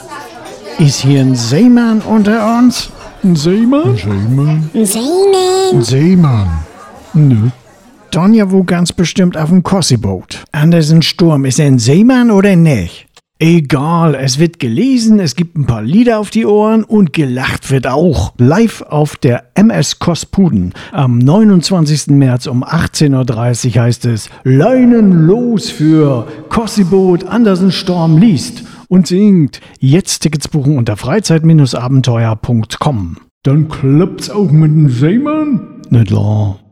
Ist hier ein Seemann unter uns? Ein Seemann? Seemann. Seemann. Nö. Donja wohl ganz bestimmt auf dem Kossi-Boot. Anders ein Sturm. Ist er ein Seemann oder nicht? Egal, es wird gelesen, es gibt ein paar Lieder auf die Ohren und gelacht wird auch. Live auf der MS Kospuden. Am 29. März um 18.30 Uhr heißt es Leinen los für Kossi-Boot, Andersen Sturm liest und singt. Jetzt Tickets buchen unter freizeit-abenteuer.com. Dann klappt's auch mit dem Seemann? Nicht klar.